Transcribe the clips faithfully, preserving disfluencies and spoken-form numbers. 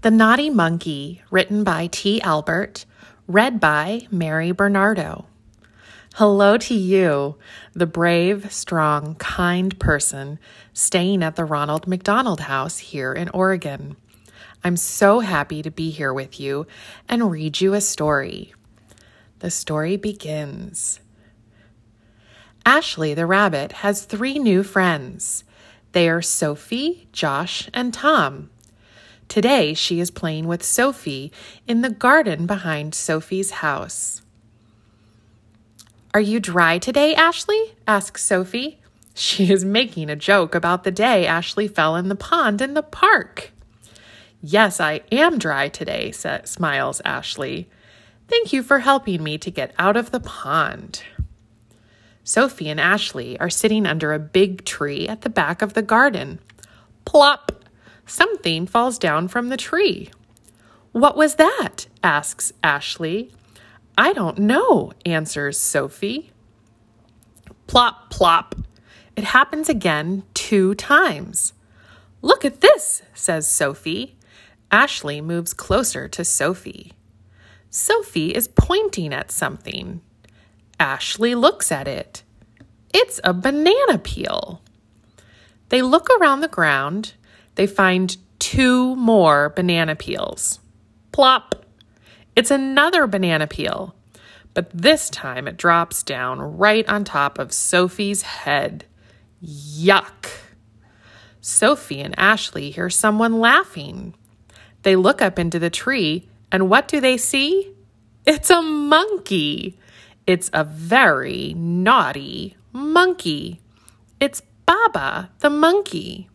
The Naughty Monkey, written by T. Albert, read by Mary Bernardo. Hello to you, the brave, strong, kind person staying at the Ronald McDonald House here in Oregon. I'm so happy to be here with you and read you a story. The story begins. Ashley the rabbit has three new friends. They are Sophie, Josh, and Tom. Today, she is playing with Sophie in the garden behind Sophie's house. Are you dry today, Ashley? Asks Sophie. She is making a joke about the day Ashley fell in the pond in the park. Yes, I am dry today, smiles Ashley. Thank you for helping me to get out of the pond. Sophie and Ashley are sitting under a big tree at the back of the garden. Plop! Something falls down from the tree. What was that? Asks Ashley. I don't know, answers Sophie. Plop, plop. It happens again two times. Look at this, says Sophie. Ashley moves closer to Sophie. Sophie is pointing at something. Ashley looks at it. It's a banana peel. They look around the ground. They find two more banana peels. Plop! It's another banana peel, but this time it drops down right on top of Sophie's head. Yuck! Sophie and Ashley hear someone laughing. They look up into the tree, and what do they see? It's a monkey. It's a very naughty monkey. It's Baba the monkey.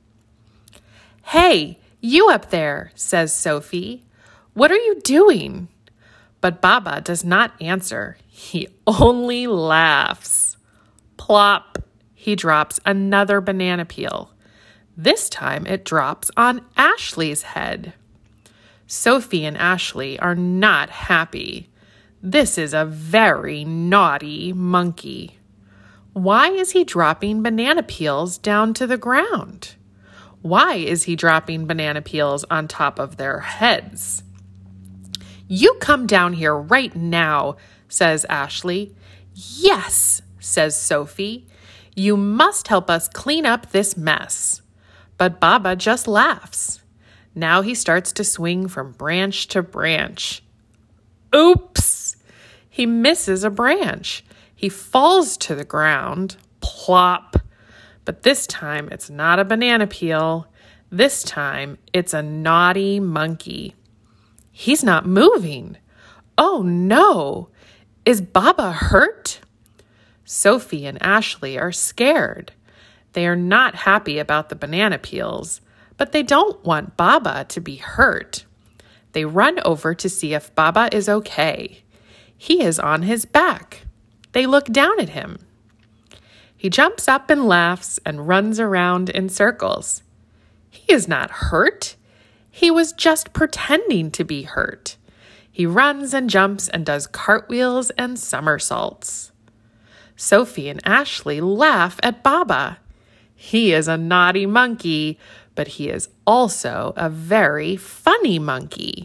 Hey, you up there, says Sophie. What are you doing? But Baba does not answer. He only laughs. Plop! He drops another banana peel. This time it drops on Ashley's head. Sophie and Ashley are not happy. This is a very naughty monkey. Why is he dropping banana peels down to the ground? Why is he dropping banana peels on top of their heads? You come down here right now, says Ashley. Yes, says Sophie. You must help us clean up this mess. But Baba just laughs. Now he starts to swing from branch to branch. Oops! He misses a branch. He falls to the ground. Plop! But this time it's not a banana peel. This time it's a naughty monkey. He's not moving. Oh no! Is Baba hurt? Sophie and Ashley are scared. They are not happy about the banana peels, but they don't want Baba to be hurt. They run over to see if Baba is okay. He is on his back. They look down at him. He jumps up and laughs and runs around in circles. He is not hurt. He was just pretending to be hurt. He runs and jumps and does cartwheels and somersaults. Sophie and Ashley laugh at Baba. He is a naughty monkey, but he is also a very funny monkey.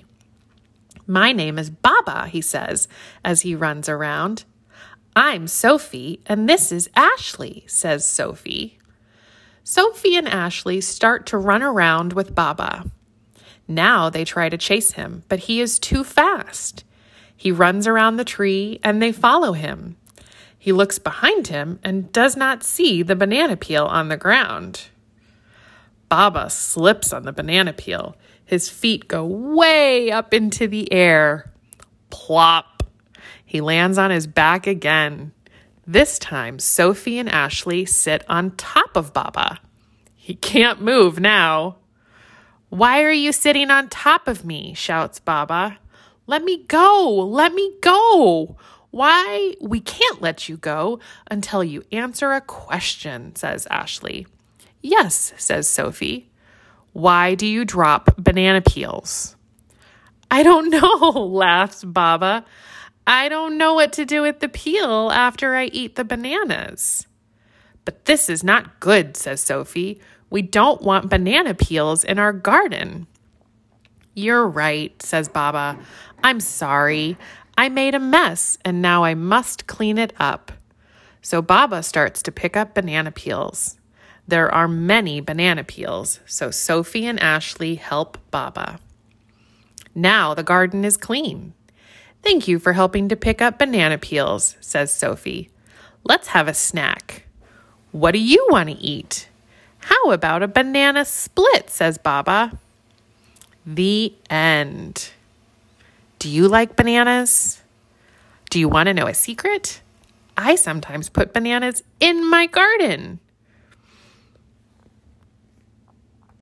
My name is Baba, he says as he runs around. I'm Sophie, and this is Ashley, says Sophie. Sophie and Ashley start to run around with Baba. Now they try to chase him, but he is too fast. He runs around the tree, and they follow him. He looks behind him and does not see the banana peel on the ground. Baba slips on the banana peel. His feet go way up into the air. Plop! He lands on his back again. This time, Sophie and Ashley sit on top of Baba. He can't move now. Why are you sitting on top of me? Shouts Baba. Let me go! Let me go! Why? We can't let you go until you answer a question, says Ashley. Yes, says Sophie. Why do you drop banana peels? I don't know, laughs Baba. I don't know what to do with the peel after I eat the bananas. But this is not good, says Sophie. We don't want banana peels in our garden. You're right, says Baba. I'm sorry. I made a mess, and now I must clean it up. So Baba starts to pick up banana peels. There are many banana peels, so Sophie and Ashley help Baba. Now the garden is clean. Thank you for helping to pick up banana peels, says Sophie. Let's have a snack. What do you want to eat? How about a banana split, says Baba. The end. Do you like bananas? Do you want to know a secret? I sometimes put bananas in my garden.